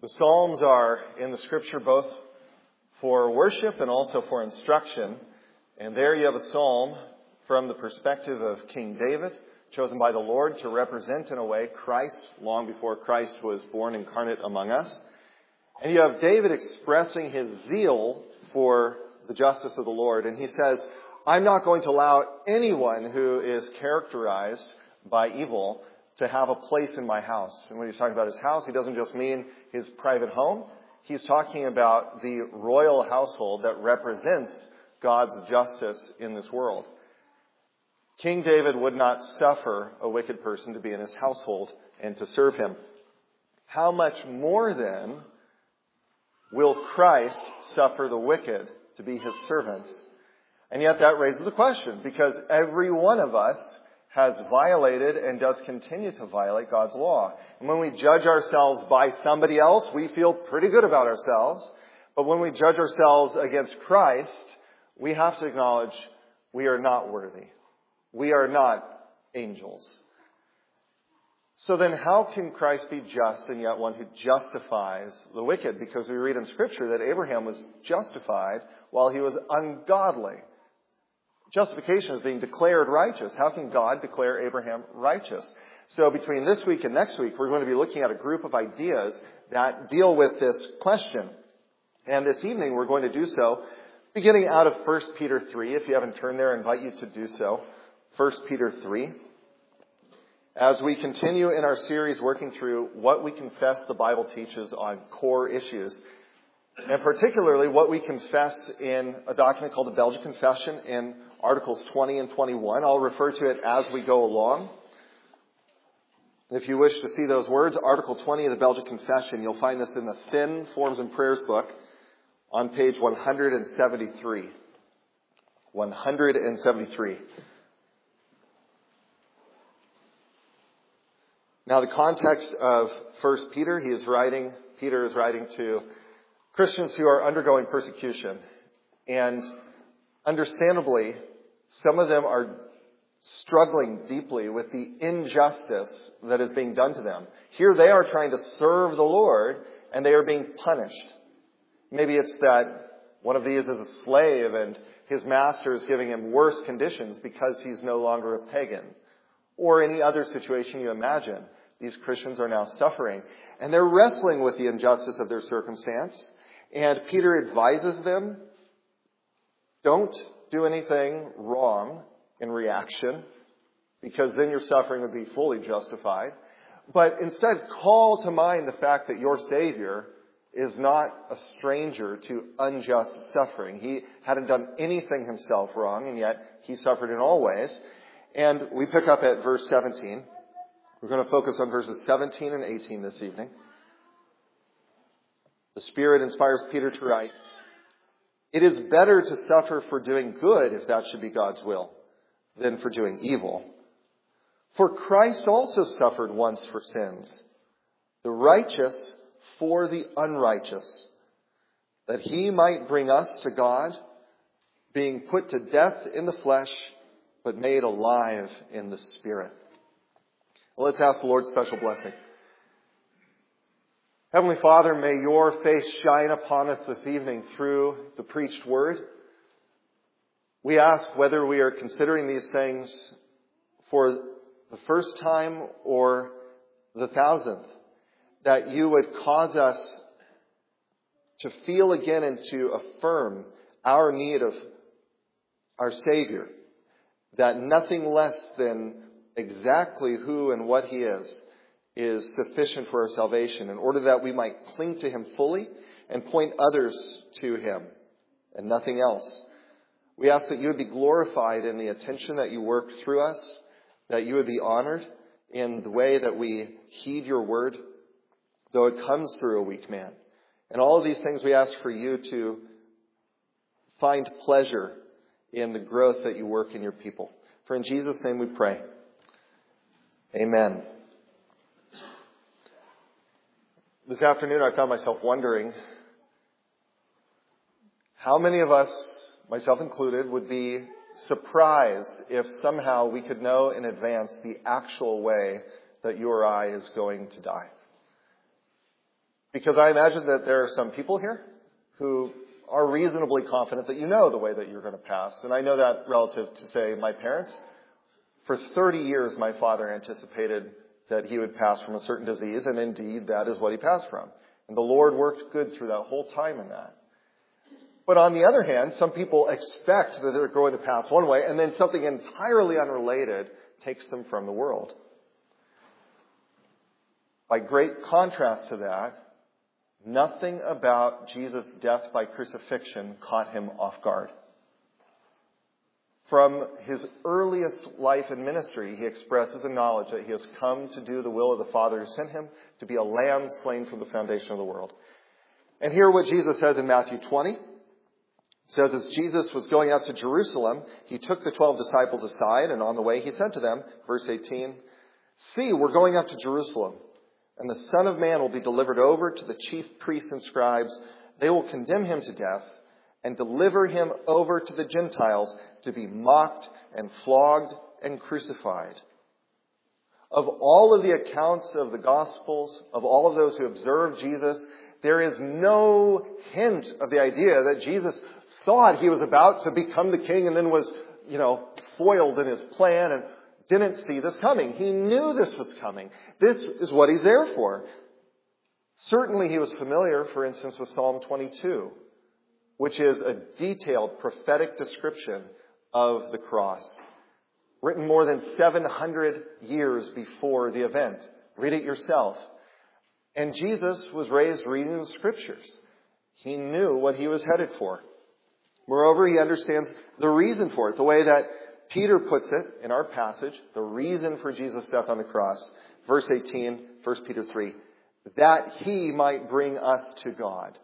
The Psalms are in the Scripture both for worship and also for instruction. And there you have a psalm from the perspective of King David, chosen by the Lord to represent in a way Christ long before Christ was born incarnate among us. And you have David expressing his zeal for the justice of the Lord. And he says, I'm not going to allow anyone who is characterized by evil to have a place in my house. And when he's talking about his house, he doesn't just mean his private home. He's talking about the royal household that represents God's justice in this world. King David would not suffer a wicked person to be in his household and to serve him. How much more then will Christ suffer the wicked to be his servants? And yet that raises the question, because every one of us has violated and does continue to violate God's law. And when we judge ourselves by somebody else, we feel pretty good about ourselves. But when we judge ourselves against Christ, we have to acknowledge we are not worthy. We are not angels. So then how can Christ be just and yet one who justifies the wicked? Because we read in Scripture that Abraham was justified while he was ungodly. Justification is being declared righteous. How can God declare Abraham righteous? So between this week and next week, we're going to be looking at a group of ideas that deal with this question. And this evening, we're going to do so beginning out of 1 Peter 3. If you haven't turned there, I invite you to do so. 1 Peter 3. As we continue in our series working through what we confess the Bible teaches on core issues, and particularly what we confess in a document called the Belgic Confession in Articles 20 and 21. I'll refer to it as we go along. If you wish to see those words, Article 20 of the Belgic Confession, you'll find this in the thin Forms and Prayers book on page 173. 173. Now the context of 1 Peter, Peter is writing to Christians who are undergoing persecution. And understandably, some of them are struggling deeply with the injustice that is being done to them. Here they are trying to serve the Lord, and they are being punished. Maybe it's that one of these is a slave, and his master is giving him worse conditions because he's no longer a pagan. Or any other situation you imagine. These Christians are now suffering, and they're wrestling with the injustice of their circumstance. And Peter advises them, don't do anything wrong in reaction, because then your suffering would be fully justified. But instead, call to mind the fact that your Savior is not a stranger to unjust suffering. He hadn't done anything himself wrong, and yet he suffered in all ways. And we pick up at verse 17. We're going to focus on verses 17 and 18 this evening. The Spirit inspires Peter to write, "It is better to suffer for doing good, if that should be God's will, than for doing evil. For Christ also suffered once for sins, the righteous for the unrighteous, that he might bring us to God, being put to death in the flesh, but made alive in the Spirit." Well, let's ask the Lord's special blessing. Heavenly Father, may your face shine upon us this evening through the preached word. We ask whether we are considering these things for the first time or the 1,000th, that you would cause us to feel again and to affirm our need of our Savior, that nothing less than exactly who and what he is sufficient for our salvation, in order that we might cling to him fully and point others to him and nothing else. We ask that you would be glorified in the attention that you work through us, that you would be honored in the way that we heed your word, though it comes through a weak man. And all of these things we ask for you to find pleasure in the growth that you work in your people. For in Jesus' name we pray. Amen. This afternoon I found myself wondering how many of us, myself included, would be surprised if somehow we could know in advance the actual way that you or I is going to die. Because I imagine that there are some people here who are reasonably confident that you know the way that you're going to pass. And I know that relative to, say, my parents. For 30 years, my father anticipated that he would pass from a certain disease, and indeed, that is what he passed from. And the Lord worked good through that whole time in that. But on the other hand, some people expect that they're going to pass one way, and then something entirely unrelated takes them from the world. By great contrast to that, nothing about Jesus' death by crucifixion caught him off guard. From his earliest life and ministry, he expresses a knowledge that he has come to do the will of the Father who sent him, to be a lamb slain from the foundation of the world. And hear what Jesus says in Matthew 20. It says, as Jesus was going up to Jerusalem, he took the 12 disciples aside, and on the way he said to them, verse 18, see, we're going up to Jerusalem, and the Son of Man will be delivered over to the chief priests and scribes. They will condemn him to death and deliver him over to the Gentiles to be mocked and flogged and crucified. Of all of the accounts of the Gospels, of all of those who observed Jesus, there is no hint of the idea that Jesus thought he was about to become the king and then was, foiled in his plan and didn't see this coming. He knew this was coming. This is what he's there for. Certainly he was familiar, for instance, with Psalm 22, which is a detailed prophetic description of the cross, written more than 700 years before the event. Read it yourself. And Jesus was raised reading the Scriptures. He knew what he was headed for. Moreover, he understands the reason for it, the way that Peter puts it in our passage, the reason for Jesus' death on the cross. Verse 18, 1 Peter 3, that he might bring us to God.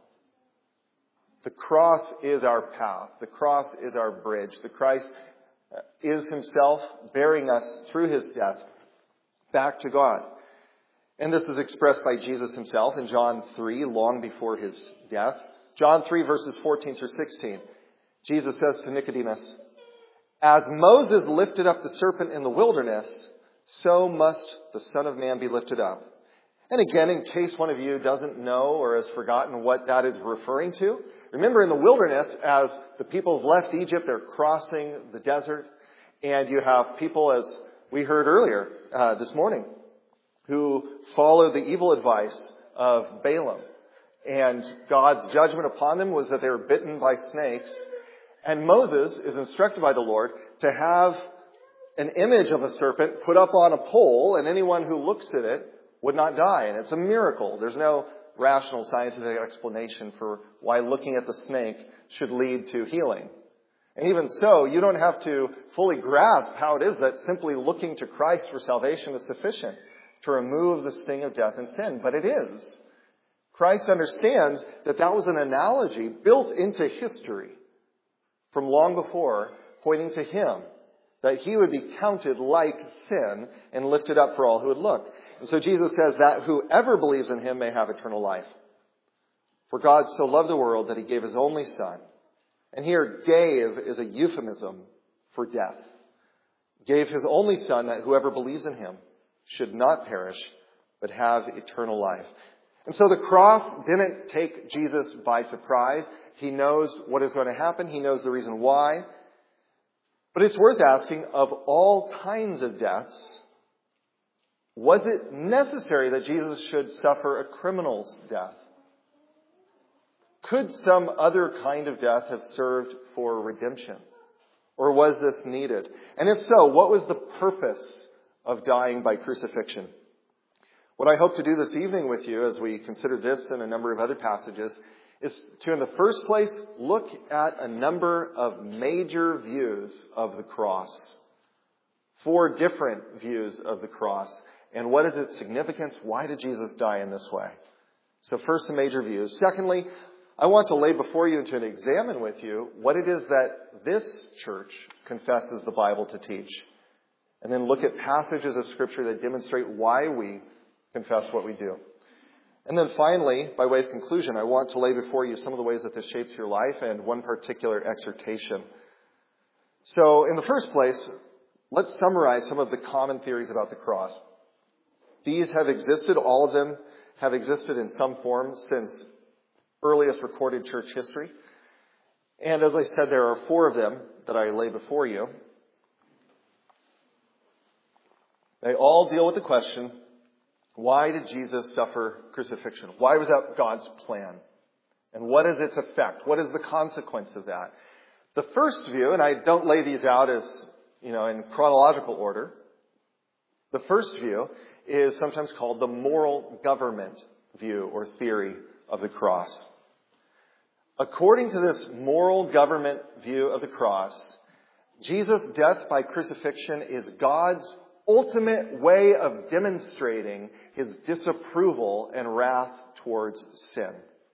The cross is our path. The cross is our bridge. The Christ is himself bearing us through his death back to God. And this is expressed by Jesus himself in John 3, long before his death. John 3, verses 14 through 16. Jesus says to Nicodemus, as Moses lifted up the serpent in the wilderness, so must the Son of Man be lifted up. And again, in case one of you doesn't know or has forgotten what that is referring to, remember in the wilderness, as the people have left Egypt, they're crossing the desert, and you have people, as we heard earlier this morning, who follow the evil advice of Balaam. And God's judgment upon them was that they were bitten by snakes. And Moses is instructed by the Lord to have an image of a serpent put up on a pole, and anyone who looks at it would not die. And it's a miracle. There's no rational scientific explanation for why looking at the snake should lead to healing. And even so, you don't have to fully grasp how it is that simply looking to Christ for salvation is sufficient to remove the sting of death and sin. But it is. Christ understands that that was an analogy built into history from long before, pointing to him, that he would be counted like sin and lifted up for all who would look. And so Jesus says that whoever believes in him may have eternal life. For God so loved the world that he gave his only Son. And here, gave is a euphemism for death. Gave his only Son that whoever believes in him should not perish, but have eternal life. And so the cross didn't take Jesus by surprise. He knows what is going to happen. He knows the reason why. But it's worth asking, of all kinds of deaths, was it necessary that Jesus should suffer a criminal's death? Could some other kind of death have served for redemption? Or was this needed? And if so, what was the purpose of dying by crucifixion? What I hope to do this evening with you, as we consider this and a number of other passages, is to, in the first place, look at a number of major views of the cross. 4 different views of the cross. And what is its significance? Why did Jesus die in this way? So first, some major views. Secondly, I want to lay before you and to examine with you what it is that this church confesses the Bible to teach. And then look at passages of Scripture that demonstrate why we confess what we do. And then finally, by way of conclusion, I want to lay before you some of the ways that this shapes your life and one particular exhortation. So in the first place, let's summarize some of the common theories about the cross. These have existed, all of them have existed in some form since earliest recorded church history. And as I said, there are 4 of them that I lay before you. They all deal with the question, why did Jesus suffer crucifixion? Why was that God's plan? And what is its effect? What is the consequence of that? The first view, and I don't lay these out as, in chronological order. The first view is sometimes called the moral government view or theory of the cross. According to this moral government view of the cross, Jesus' death by crucifixion is God's ultimate way of demonstrating his disapproval and wrath towards sin.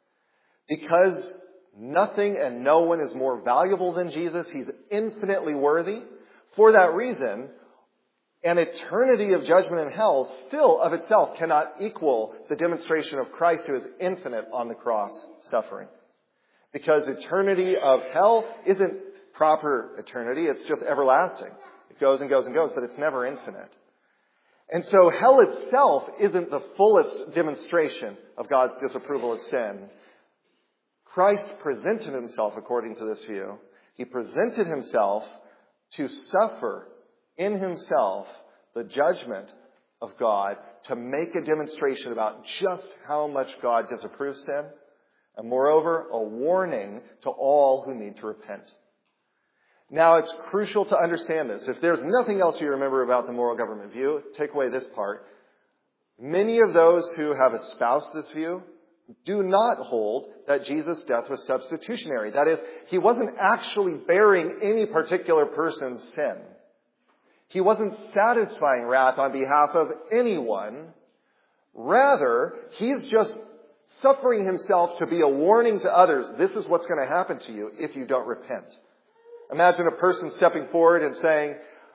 Because nothing and no one is more valuable than Jesus, he's infinitely worthy. For that reason, an eternity of judgment in hell still of itself cannot equal the demonstration of Christ who is infinite on the cross suffering. Because eternity of hell isn't proper eternity, it's just everlasting. It goes and goes and goes, but it's never infinite. And so hell itself isn't the fullest demonstration of God's disapproval of sin. Christ presented himself, according to this view, he presented himself to suffer in himself the judgment of God to make a demonstration about just how much God disapproves sin, and moreover, a warning to all who need to repent. Now, it's crucial to understand this. If there's nothing else you remember about the moral government view, take away this part. Many of those who have espoused this view do not hold that Jesus' death was substitutionary. That is, he wasn't actually bearing any particular person's sin. He wasn't satisfying wrath on behalf of anyone. Rather, he's just suffering himself to be a warning to others. This is what's going to happen to you if you don't repent. Imagine a person stepping forward and saying,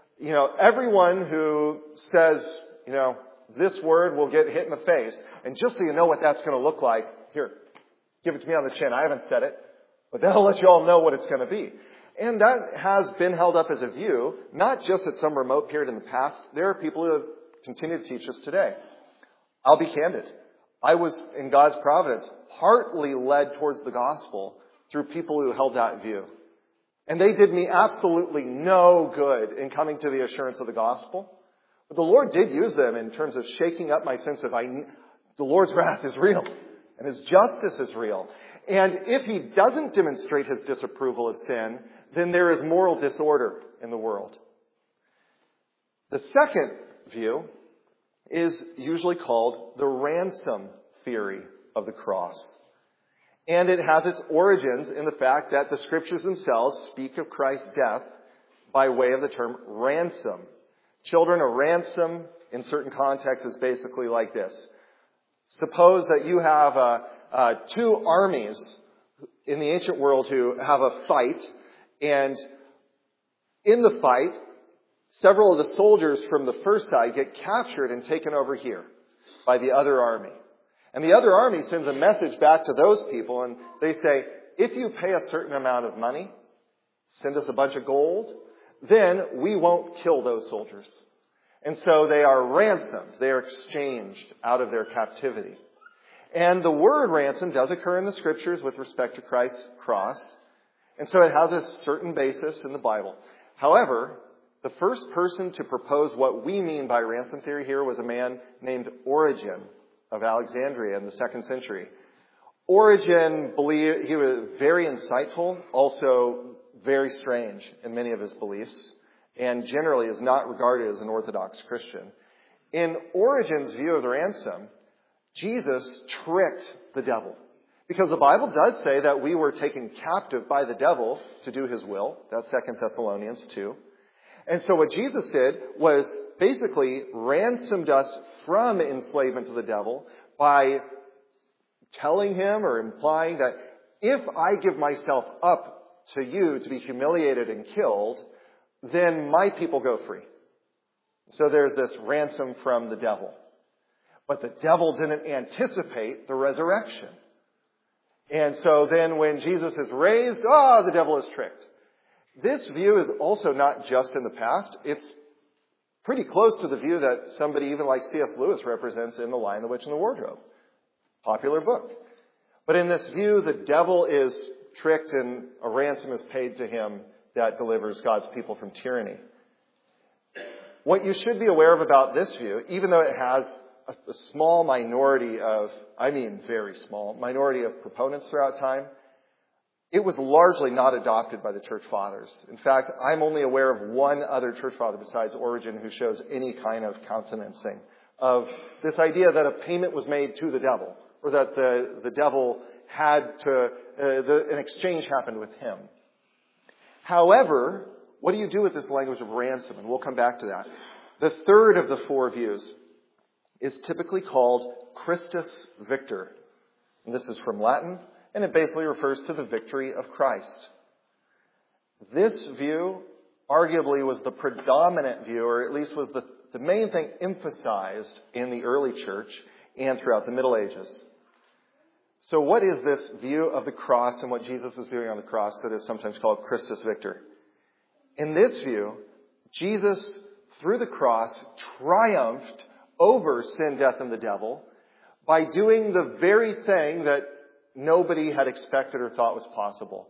everyone who says, this word will get hit in the face. And just so you know what that's going to look like, here, give it to me on the chin. I haven't said it, but that'll let you all know what it's going to be. And that has been held up as a view, not just at some remote period in the past. There are people who have continued to teach us today. I'll be candid. I was, in God's providence, partly led towards the gospel through people who held that view. And they did me absolutely no good in coming to the assurance of the gospel. But the Lord did use them in terms of shaking up my sense of the Lord's wrath is real and his justice is real. And if he doesn't demonstrate his disapproval of sin, then there is moral disorder in the world. The second view is usually called the ransom theory of the cross. And it has its origins in the fact that the scriptures themselves speak of Christ's death by way of the term ransom. Children, a ransom in certain contexts is basically like this. Suppose that you have 2 armies in the ancient world who have a fight, and in the fight, several of the soldiers from the first side get captured and taken over here by the other army. And the other army sends a message back to those people, and they say, if you pay a certain amount of money, send us a bunch of gold, then we won't kill those soldiers. And so they are ransomed. They are exchanged out of their captivity. And the word ransom does occur in the scriptures with respect to Christ's cross. And so it has a certain basis in the Bible. However, the first person to propose what we mean by ransom theory here was a man named Origen of Alexandria in the 2nd century. Origen believed he was very insightful, also very strange in many of his beliefs, and generally is not regarded as an Orthodox Christian. In Origen's view of the ransom, Jesus tricked the devil. Because the Bible does say that we were taken captive by the devil to do his will. That's 2 Thessalonians 2. And so what Jesus did was basically ransomed us from enslavement to the devil by telling him or implying that if I give myself up to you to be humiliated and killed, then my people go free. So there's this ransom from the devil. But the devil didn't anticipate the resurrection. And so then when Jesus is raised, the devil is tricked. This view is also not just in the past. It's pretty close to the view that somebody even like C.S. Lewis represents in The Lion, the Witch, and the Wardrobe. Popular book. But in this view, the devil is tricked and a ransom is paid to him that delivers God's people from tyranny. What you should be aware of about this view, even though it has a small minority of, very small, minority of proponents throughout time, it was largely not adopted by the church fathers. In fact, I'm only aware of one other church father besides Origen who shows any kind of countenancing of this idea that a payment was made to the devil, or that the devil had to, an exchange happened with him. However, what do you do with this language of ransom? And we'll come back to that. The third of the four views is typically called Christus Victor. And this is from Latin, and it basically refers to the victory of Christ. This view arguably was the predominant view, or at least was the main thing emphasized in the early church and throughout the Middle Ages. So what is this view of the cross and what Jesus is doing on the cross that is sometimes called Christus Victor? In this view, Jesus, through the cross, triumphed over sin, death, and the devil by doing the very thing that nobody had expected or thought was possible.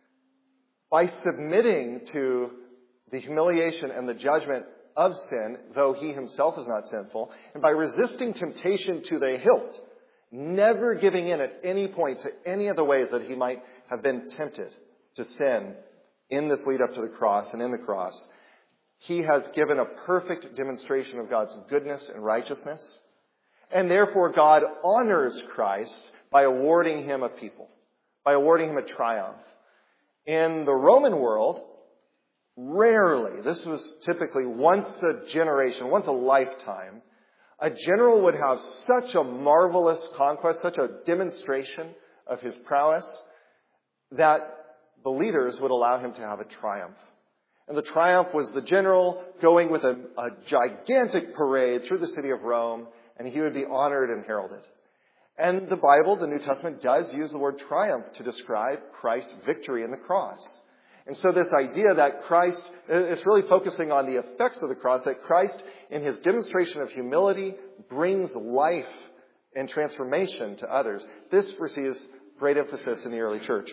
By submitting to the humiliation and the judgment of sin, though he himself is not sinful, and by resisting temptation to the hilt, never giving in at any point to any of the ways that he might have been tempted to sin in this lead up to the cross and in the cross, he has given a perfect demonstration of God's goodness and righteousness. And therefore God honors Christ by awarding him a people, by awarding him a triumph. In the Roman world, rarely, this was typically once a generation, once a lifetime, a general would have such a marvelous conquest, such a demonstration of his prowess, that the leaders would allow him to have a triumph. And the triumph was the general going with a gigantic parade through the city of Rome, and he would be honored and heralded. And the Bible, the New Testament, does use the word triumph to describe Christ's victory in the cross. And so this idea that Christ, it's really focusing on the effects of the cross, that Christ, in his demonstration of humility, brings life and transformation to others. This receives great emphasis in the early church.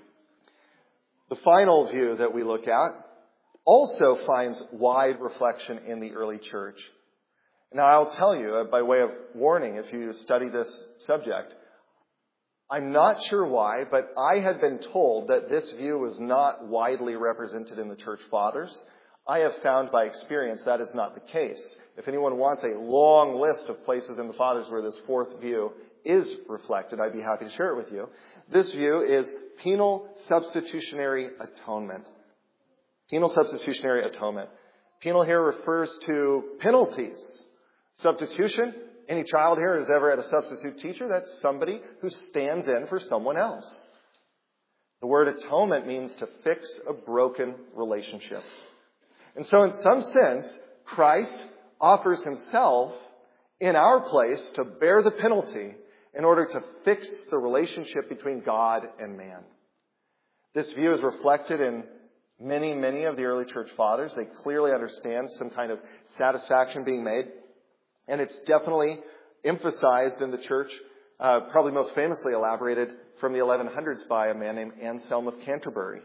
The final view that we look at also finds wide reflection in the early church. Now, I'll tell you, by way of warning, if you study this subject, I'm not sure why, but I had been told that this view was not widely represented in the church fathers. I have found by experience that is not the case. If anyone wants a long list of places in the fathers where this fourth view is reflected, I'd be happy to share it with you. This view is penal substitutionary atonement. Penal substitutionary atonement. Penal here refers to penalties. Substitution, any child here who's ever had a substitute teacher, that's somebody who stands in for someone else. The word atonement means to fix a broken relationship. And so in some sense, Christ offers himself in our place to bear the penalty in order to fix the relationship between God and man. This view is reflected in many of the early church fathers. They clearly understand some kind of satisfaction being made. And it's definitely emphasized in the church, probably most famously elaborated from the 1100s by a man named Anselm of Canterbury.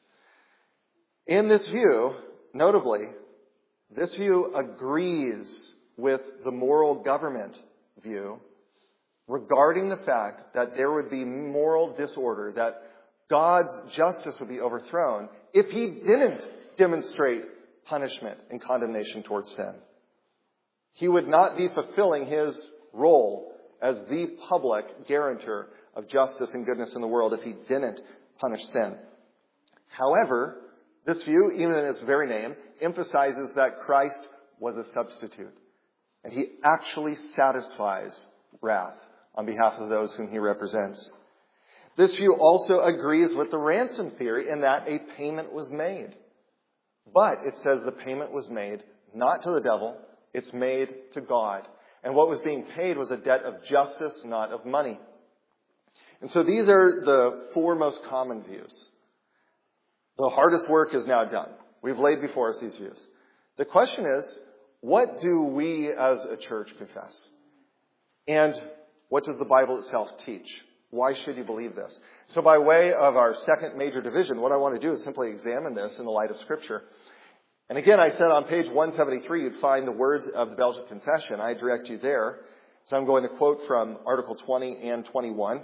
In this view, notably, this view agrees with the moral government view regarding the fact that there would be moral disorder, that God's justice would be overthrown if he didn't demonstrate punishment and condemnation towards sin. He would not be fulfilling his role as the public guarantor of justice and goodness in the world if he didn't punish sin. However, this view, even in its very name, emphasizes that Christ was a substitute. And he actually satisfies wrath on behalf of those whom he represents. This view also agrees with the ransom theory in that a payment was made. But it says the payment was made not to the devil, it's made to God. And what was being paid was a debt of justice, not of money. And so these are the four most common views. The hardest work is now done. We've laid before us these views. The question is, what do we as a church confess? And What does the Bible itself teach? Why should you believe this? So by way of our second major division, what I want to do is simply examine this in the light of Scripture. And again, I said on page 173, you'd find the words of the Belgic Confession. I direct you there. So I'm going to quote from Article 20 and 21.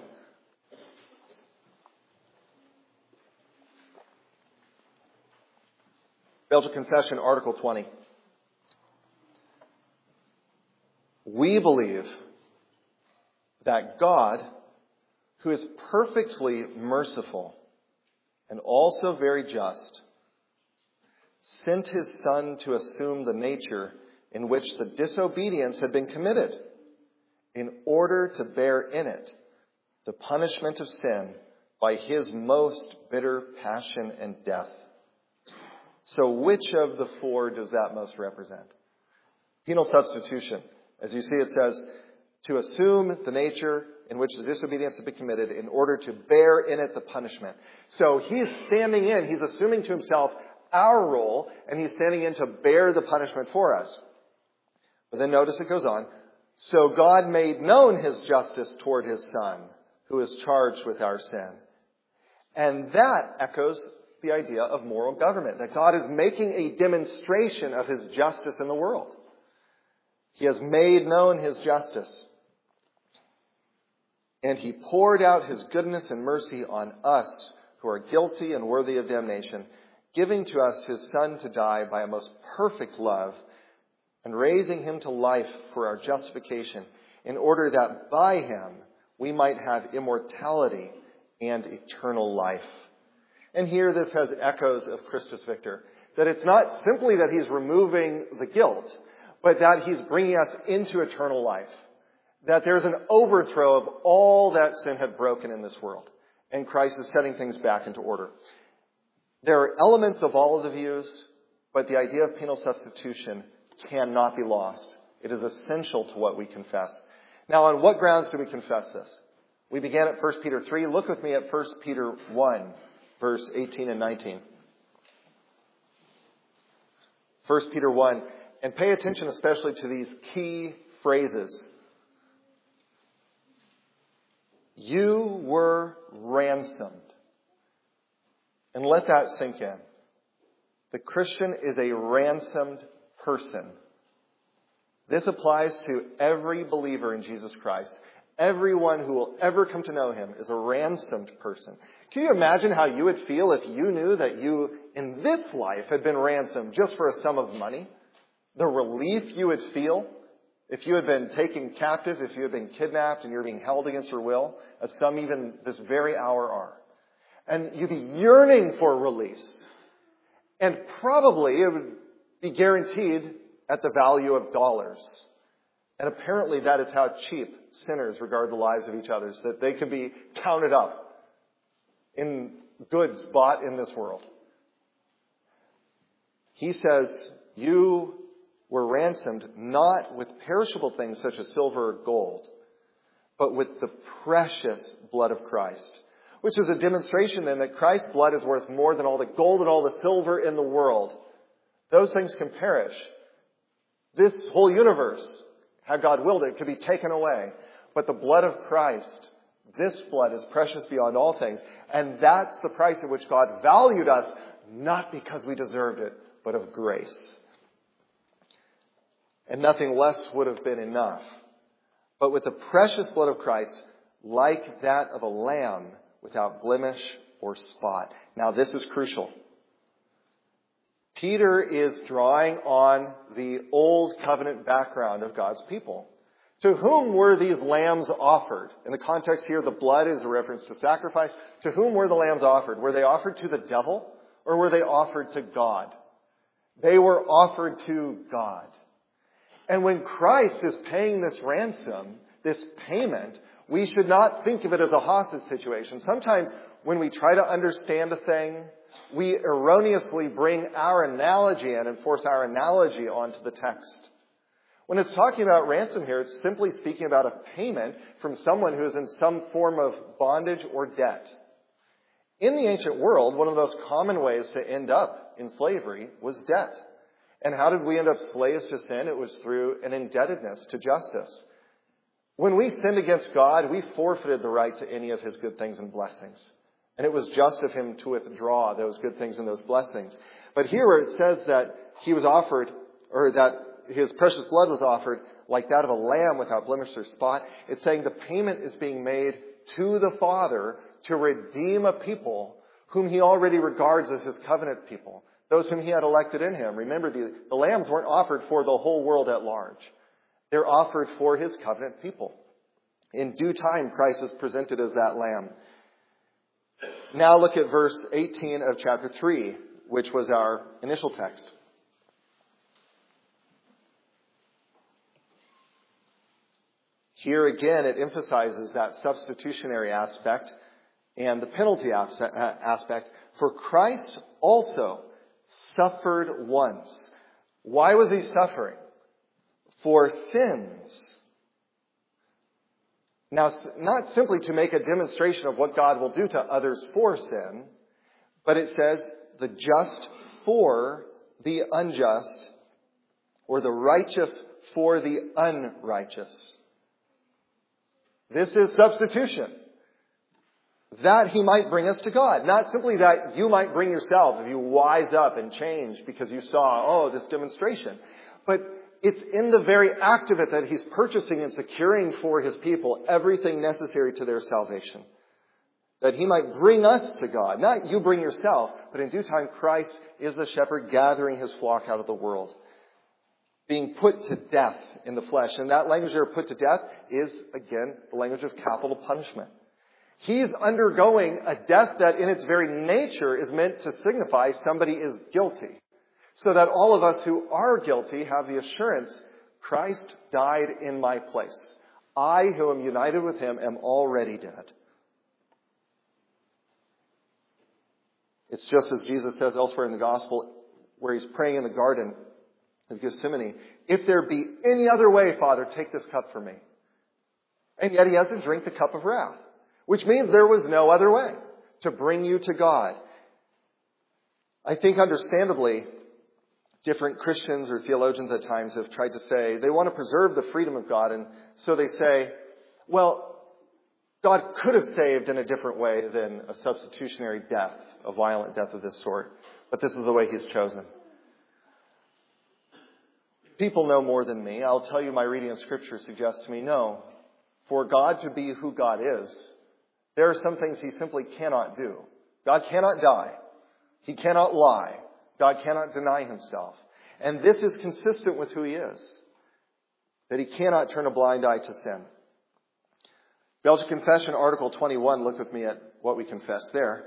Belgic Confession, Article 20. We believe that God, who is perfectly merciful and also very just, sent his Son to assume the nature in which the disobedience had been committed, in order to bear in it the punishment of sin by his most bitter passion and death. So which of the four does that most represent? Penal substitution. As you see, it says, to assume the nature in which the disobedience had been committed in order to bear in it the punishment. So he's standing in, he's assuming to himself our role, and he's standing in to bear the punishment for us. But then notice it goes on. So God made known his justice toward his Son, who is charged with our sin. And that echoes the idea of moral government, that God is making a demonstration of his justice in the world. He has made known his justice. And he poured out his goodness and mercy on us who are guilty and worthy of damnation, giving to us his Son to die by a most perfect love and raising him to life for our justification, in order that by him we might have immortality and eternal life. And here this has echoes of Christus Victor, that it's not simply that he's removing the guilt, but that he's bringing us into eternal life. That there's an overthrow of all that sin had broken in this world. And Christ is setting things back into order. There are elements of all of the views, but the idea of penal substitution cannot be lost. It is essential to what we confess. Now, on what grounds do we confess this? We began at 1 Peter 3. Look with me at 1 Peter 1, verse 18 and 19. 1 Peter 1. And pay attention especially to these key phrases. You were ransomed. And let that sink in. The Christian is a ransomed person. This applies to every believer in Jesus Christ. Everyone who will ever come to know him is a ransomed person. Can you imagine how you would feel if you knew that you, in this life, had been ransomed just for a sum of money? The relief you would feel if you had been taken captive, if you had been kidnapped and you're being held against your will, as some even this very hour are. And you'd be yearning for release. And probably it would be guaranteed at the value of dollars. And apparently that is how cheap sinners regard the lives of each other, that they can be counted up in goods bought in this world. He says, you were ransomed not with perishable things such as silver or gold, but with the precious blood of Christ. Which is a demonstration then that Christ's blood is worth more than all the gold and all the silver in the world. Those things can perish. This whole universe, had God willed it, could be taken away. But the blood of Christ, this blood is precious beyond all things. And that's the price at which God valued us, not because we deserved it, but of grace. And nothing less would have been enough. But with the precious blood of Christ, like that of a lamb, without blemish or spot. Now this is crucial. Peter is drawing on the old covenant background of God's people. To whom were these lambs offered? In the context here, the blood is a reference to sacrifice. To whom were the lambs offered? Were they offered to the devil or were they offered to God? They were offered to God. And when Christ is paying this ransom, this payment, we should not think of it as a hostage situation. Sometimes when we try to understand a thing, we erroneously bring our analogy in and force our analogy onto the text. When it's talking about ransom here, it's simply speaking about a payment from someone who is in some form of bondage or debt. In the ancient world, one of the most common ways to end up in slavery was debt. And how did we end up slaves to sin? It was through an indebtedness to justice. When we sinned against God, we forfeited the right to any of his good things and blessings. And it was just of him to withdraw those good things and those blessings. But here where it says that he was offered, or that his precious blood was offered like that of a lamb without blemish or spot, it's saying the payment is being made to the Father to redeem a people whom he already regards as his covenant people, those whom he had elected in him. Remember, the lambs weren't offered for the whole world at large. They're offered for his covenant people. In due time, Christ is presented as that lamb. Now look at verse 18 of chapter 3, which was our initial text. Here again, it emphasizes that substitutionary aspect and the penalty aspect. For Christ also suffered once. Why was he suffering? For sins. Now, not simply to make a demonstration of what God will do to others for sin, but it says the just for the unjust, or the righteous for the unrighteous. This is substitution. That he might bring us to God. Not simply that you might bring yourself if you wise up and change because you saw, this demonstration. But it's in the very act of it that he's purchasing and securing for his people everything necessary to their salvation. That he might bring us to God. Not you bring yourself, but in due time Christ is the shepherd gathering his flock out of the world. Being put to death in the flesh. And that language there, put to death, is, again, the language of capital punishment. He's undergoing a death that in its very nature is meant to signify somebody is guilty. So that all of us who are guilty have the assurance, Christ died in my place. I, who am united with him, am already dead. It's just as Jesus says elsewhere in the gospel, where he's praying in the garden of Gethsemane, if there be any other way, Father, take this cup from me. And yet he has to drink the cup of wrath, which means there was no other way to bring you to God. I think understandably, different Christians or theologians at times have tried to say they want to preserve the freedom of God, and so they say, well, God could have saved in a different way than a substitutionary death, a violent death of this sort, but this is the way he's chosen. People know more than me. I'll tell you, my reading of Scripture suggests to me, no. For God to be who God is, there are some things he simply cannot do. God cannot die. He cannot lie. God cannot deny himself. And this is consistent with who he is. That he cannot turn a blind eye to sin. Belgian Confession, Article 21, look with me at what we confess there.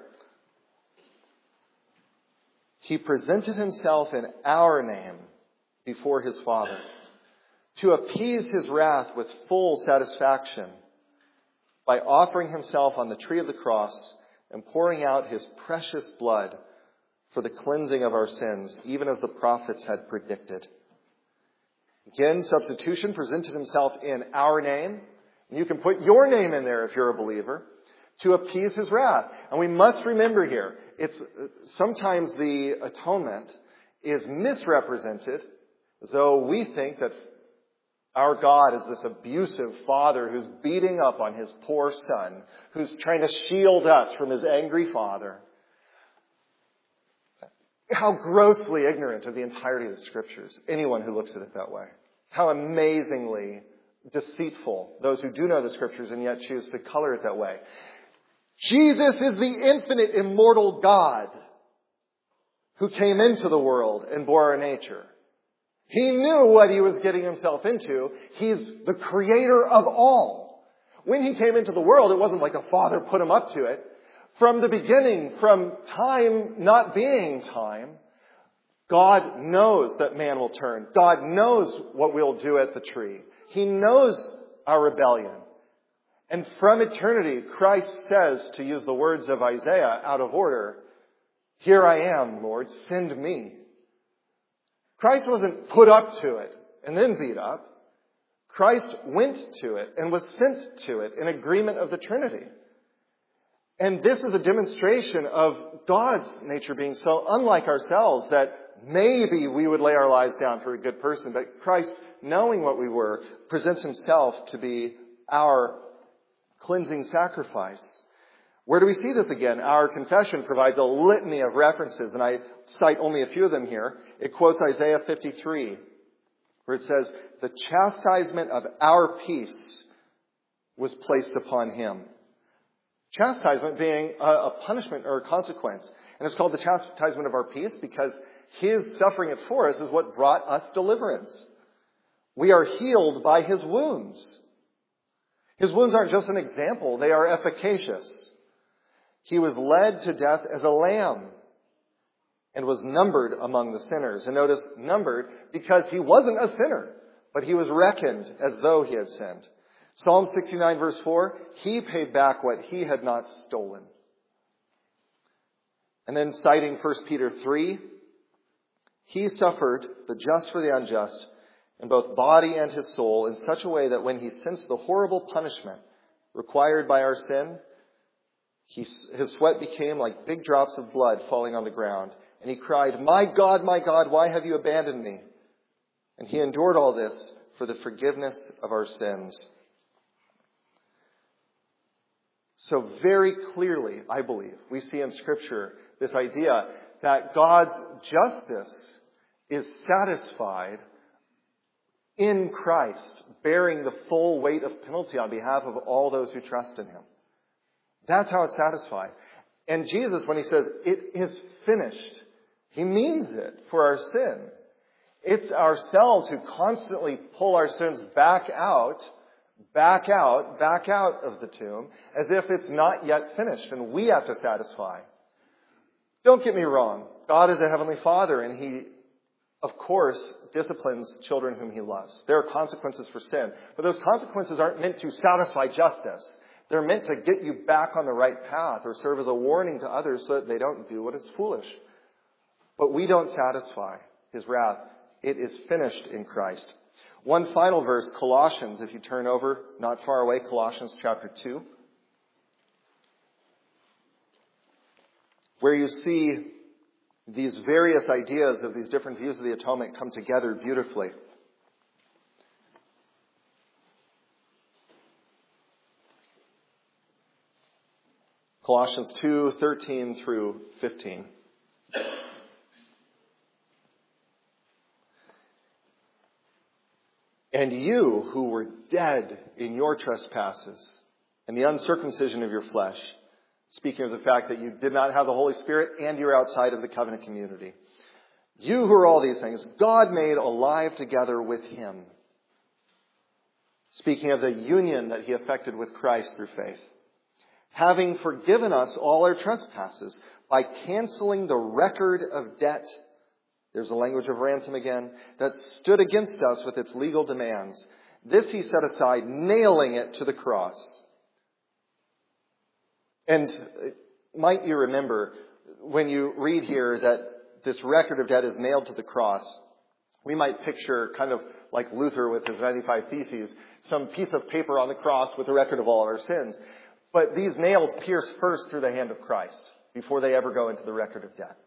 He presented himself in our name before his Father, to appease his wrath with full satisfaction by offering himself on the tree of the cross and pouring out his precious blood for the cleansing of our sins, even as the prophets had predicted. Again, substitution, presented himself in our name. And you can put your name in there if you're a believer, to appease his wrath. And we must remember here, it's sometimes the atonement is misrepresented, as though we think that our God is this abusive father who's beating up on his poor son, who's trying to shield us from his angry father. How grossly ignorant of the entirety of the Scriptures, anyone who looks at it that way. How amazingly deceitful those who do know the Scriptures and yet choose to color it that way. Jesus is the infinite, immortal God who came into the world and bore our nature. He knew what he was getting himself into. He's the creator of all. When he came into the world, it wasn't like a father put him up to it. From the beginning, from time not being time, God knows that man will turn. God knows what we'll do at the tree. He knows our rebellion. And from eternity, Christ says, to use the words of Isaiah out of order, "Here I am, Lord, send me." Christ wasn't put up to it and then beat up. Christ went to it and was sent to it in agreement of the Trinity. And this is a demonstration of God's nature being so unlike ourselves that maybe we would lay our lives down for a good person. But Christ, knowing what we were, presents himself to be our cleansing sacrifice. Where do we see this again? Our confession provides a litany of references, and I cite only a few of them here. It quotes Isaiah 53, where it says, "The chastisement of our peace was placed upon him." Chastisement being a punishment or a consequence. And it's called the chastisement of our peace because his suffering it for us is what brought us deliverance. We are healed by his wounds. His wounds aren't just an example, they are efficacious. He was led to death as a lamb and was numbered among the sinners. And notice, numbered because he wasn't a sinner, but he was reckoned as though he had sinned. Psalm 69 verse 4, he paid back what he had not stolen. And then citing 1 Peter 3, he suffered the just for the unjust in both body and his soul in such a way that when he sensed the horrible punishment required by our sin, his sweat became like big drops of blood falling on the ground. And he cried, my God, why have you abandoned me?" And he endured all this for the forgiveness of our sins. So very clearly, I believe, we see in Scripture this idea that God's justice is satisfied in Christ, bearing the full weight of penalty on behalf of all those who trust in him. That's how it's satisfied. And Jesus, when he says, "It is finished," he means it for our sin. It's ourselves who constantly pull our sins back out of the tomb, as if it's not yet finished, and we have to satisfy. Don't get me wrong. God is a heavenly Father, and he, of course, disciplines children whom he loves. There are consequences for sin, but those consequences aren't meant to satisfy justice. They're meant to get you back on the right path or serve as a warning to others so that they don't do what is foolish. But we don't satisfy his wrath. It is finished in Christ. One final verse, Colossians, if you turn over, not far away, Colossians chapter 2, where you see these various ideas of these different views of the atonement come together beautifully. Colossians 2:13 through 15. "And you who were dead in your trespasses and the uncircumcision of your flesh," speaking of the fact that you did not have the Holy Spirit and you're outside of the covenant community. "You who are all these things, God made alive together with him." Speaking of the union that he effected with Christ through faith. "Having forgiven us all our trespasses by canceling the record of debt," there's the language of ransom again, "that stood against us with its legal demands. This he set aside, nailing it to the cross." And might you remember, when you read here that this record of debt is nailed to the cross, we might picture, kind of like Luther with his 95 Theses, some piece of paper on the cross with a record of all of our sins. But these nails pierce first through the hand of Christ before they ever go into the record of debt.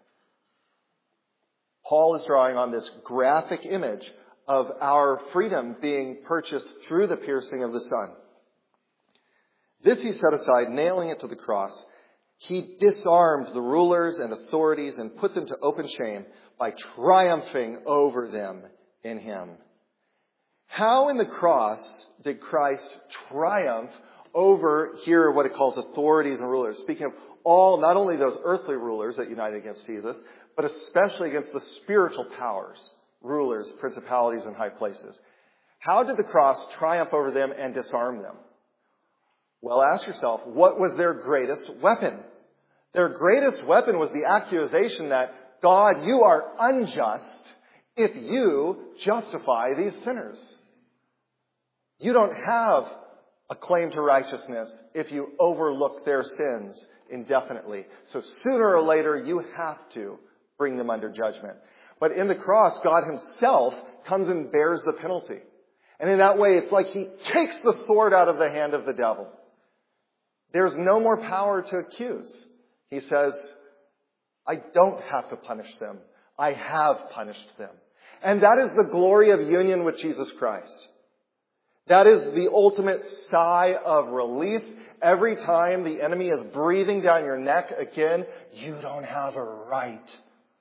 Paul is drawing on this graphic image of our freedom being purchased through the piercing of the Son. "This he set aside, nailing it to the cross. He disarmed the rulers and authorities and put them to open shame by triumphing over them in him." How in the cross did Christ triumph over here what it calls authorities and rulers? Speaking of all, not only those earthly rulers that united against Jesus, but especially against the spiritual powers, rulers, principalities, and high places. How did the cross triumph over them and disarm them? Well, ask yourself, what was their greatest weapon? Their greatest weapon was the accusation that, God, you are unjust if you justify these sinners. You don't have a claim to righteousness if you overlook their sins indefinitely. So sooner or later, you have to bring them under judgment. But in the cross, God himself comes and bears the penalty. And in that way, it's like he takes the sword out of the hand of the devil. There's no more power to accuse. He says, I don't have to punish them. I have punished them. And that is the glory of union with Jesus Christ. That is the ultimate sigh of relief. Every time the enemy is breathing down your neck again, you don't have a right.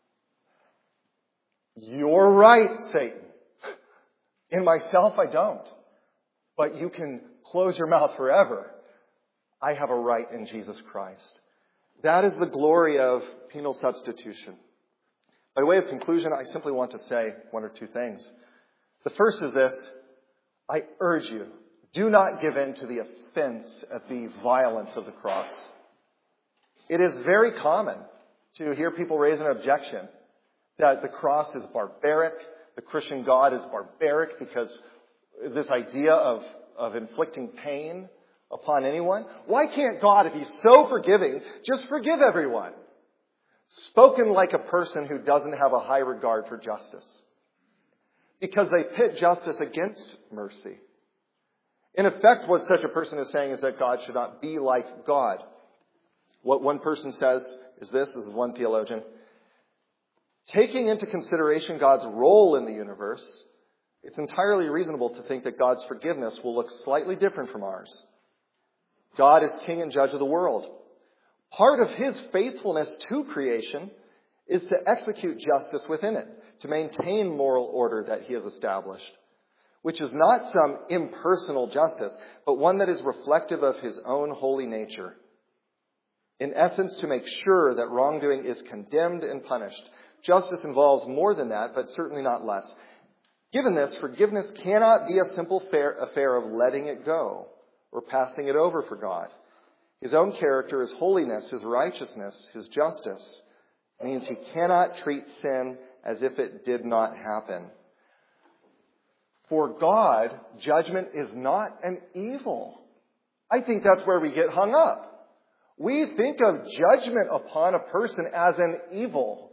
You're right, Satan. In myself, I don't. But you can close your mouth forever. I have a right in Jesus Christ. That is the glory of penal substitution. By way of conclusion, I simply want to say one or two things. The first is this. I urge you, do not give in to the offense at the violence of the cross. It is very common to hear people raise an objection that the cross is barbaric, the Christian God is barbaric because this idea of inflicting pain upon anyone. Why can't God, if He's so forgiving, just forgive everyone? Spoken like a person who doesn't have a high regard for justice. Because they pit justice against mercy. In effect, what such a person is saying is that God should not be like God. What one person says is this is one theologian. Taking into consideration God's role in the universe, it's entirely reasonable to think that God's forgiveness will look slightly different from ours. God is king and judge of the world. Part of His faithfulness to creation is to execute justice within it, to maintain moral order that He has established, which is not some impersonal justice, but one that is reflective of His own holy nature. In essence, to make sure that wrongdoing is condemned and punished. Justice involves more than that, but certainly not less. Given this, forgiveness cannot be a simple affair of letting it go or passing it over for God. His own character, His holiness, His righteousness, His justice means He cannot treat sin as if it did not happen. For God, judgment is not an evil. I think that's where we get hung up. We think of judgment upon a person as an evil.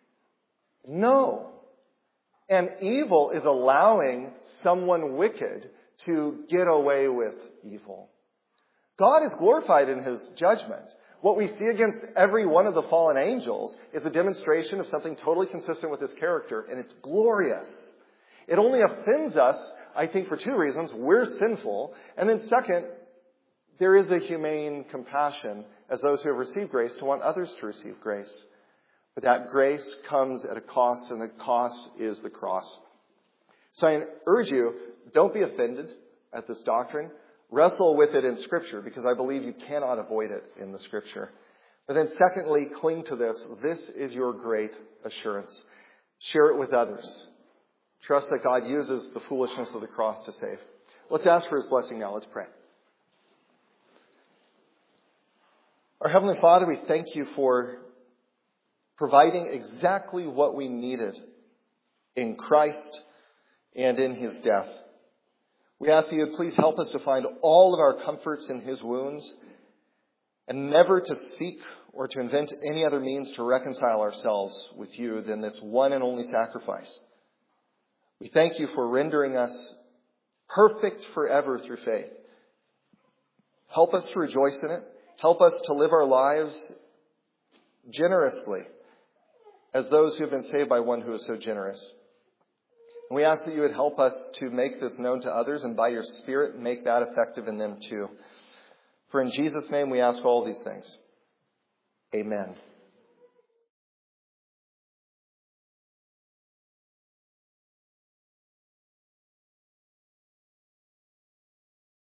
No. An evil is allowing someone wicked to get away with evil. God is glorified in His judgment. What we see against every one of the fallen angels is a demonstration of something totally consistent with His character, and it's glorious. It only offends us, I think, for two reasons. We're sinful, and then second, there is a humane compassion as those who have received grace to want others to receive grace. But that grace comes at a cost, and the cost is the cross. So I urge you, don't be offended at this doctrine. Wrestle with it in Scripture, because I believe you cannot avoid it in the Scripture. But then secondly, cling to this. This is your great assurance. Share it with others. Trust that God uses the foolishness of the cross to save. Let's ask for His blessing now. Let's pray. Our Heavenly Father, we thank You for providing exactly what we needed in Christ and in His death. We ask that You would please help us to find all of our comforts in His wounds and never to seek or to invent any other means to reconcile ourselves with You than this one and only sacrifice. We thank You for rendering us perfect forever through faith. Help us to rejoice in it. Help us to live our lives generously as those who have been saved by one who is so generous. And we ask that You would help us to make this known to others, and by Your Spirit, make that effective in them too. For in Jesus' name we ask all these things. Amen.